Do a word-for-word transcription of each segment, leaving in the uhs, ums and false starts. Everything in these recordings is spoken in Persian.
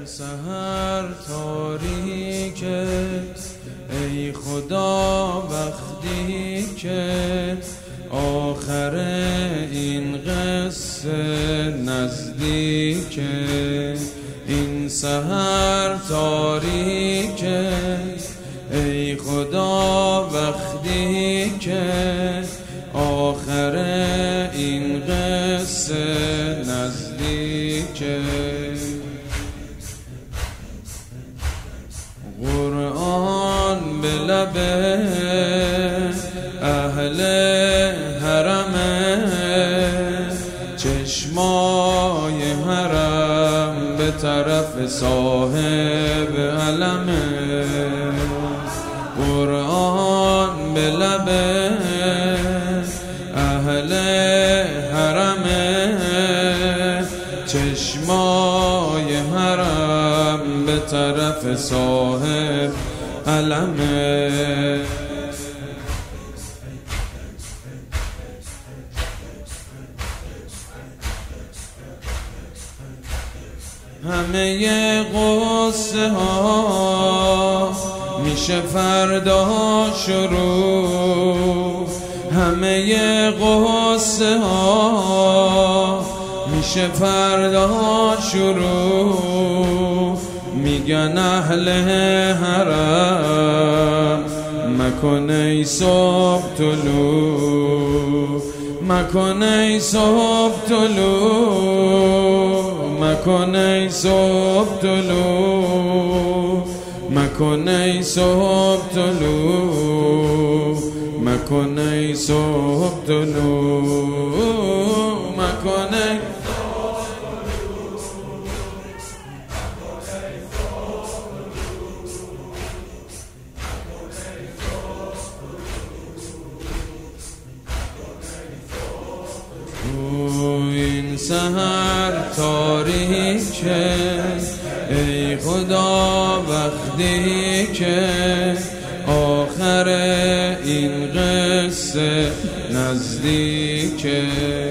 سحر تاریکه ای خدا وقتی که آخر این قصه نزدیکه. این سحر تاریکه ای خدا وقتی که آخر این قصه نزدیکه. قرآن به لب اهل حرمه، چشمای حرم به طرف صاحب علمه. قرآن به لب اهل حرمه، چشمای حرم به طرف صاحب علمه. همه قصه ها میشه فردا شروع، همه قصه ها میشه فردا شروع. میگن اهل حرم مکن ای صبح طلوع، مکن ای صبح طلوع، مکن ای صبح طلوع، مکن ای صبح طلوع، مکن ای صبح طلوع، مکن ای این سحر تاریکه ای خدا وقتی که آخر این قصه نزدیکه.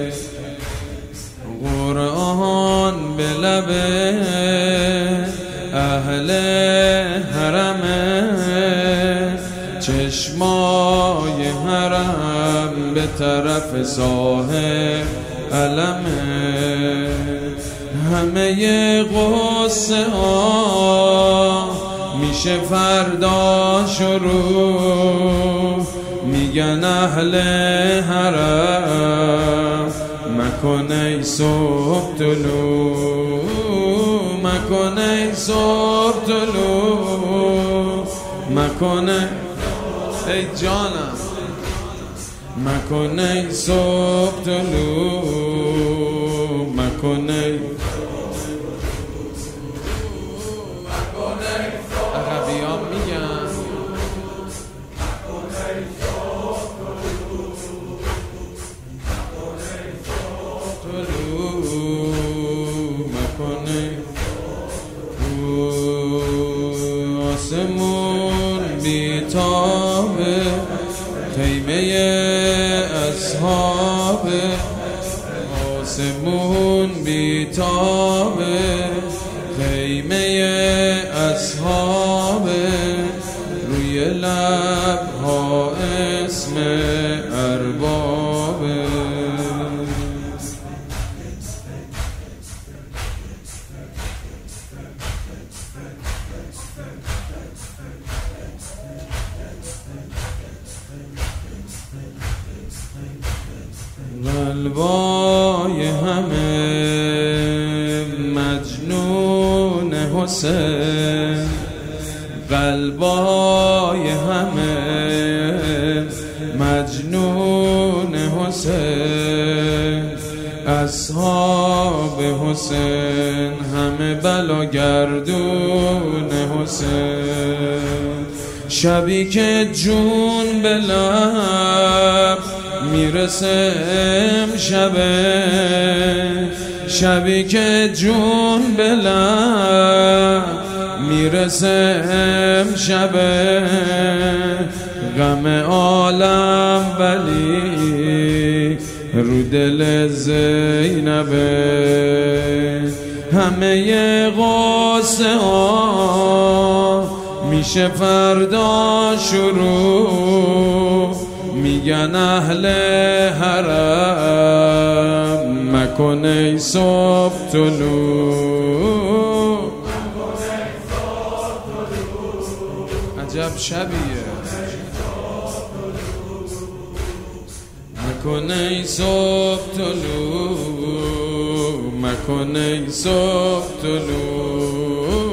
قرآن به لب اهل حرمه، چشمای حرم به طرف صاحب علمه. همه قصه ها میشه فردا شروع، میگن اهل حرم مکن ای صبح طلوع، مکن ای صبح طلوع، مکن ای جانم، مکن ای صبح طلوع، مکن ای عربی ها میگن طلوع، مکن ای آسمون بیتابه، خیمه اصحاب آسمون بیتابه، خیمه اصحاب روی لبها اسم اربابه. قلبای همه مجنون حسین، قلبای همه مجنون حسین، اصحاب حسین همه بلاگردون حسین. شبی که جون به لب میرسه امشبه، شبی که جون به لب میرسه امشبه، غم عالم ولی رو دل زینبه، همه غصه ها میشه فردا شروع. میگن اهل حرم مکن ای صبح طلوع. عجب شبیه. مکن ای صبح طلوع، مکن ای صبح طلوع.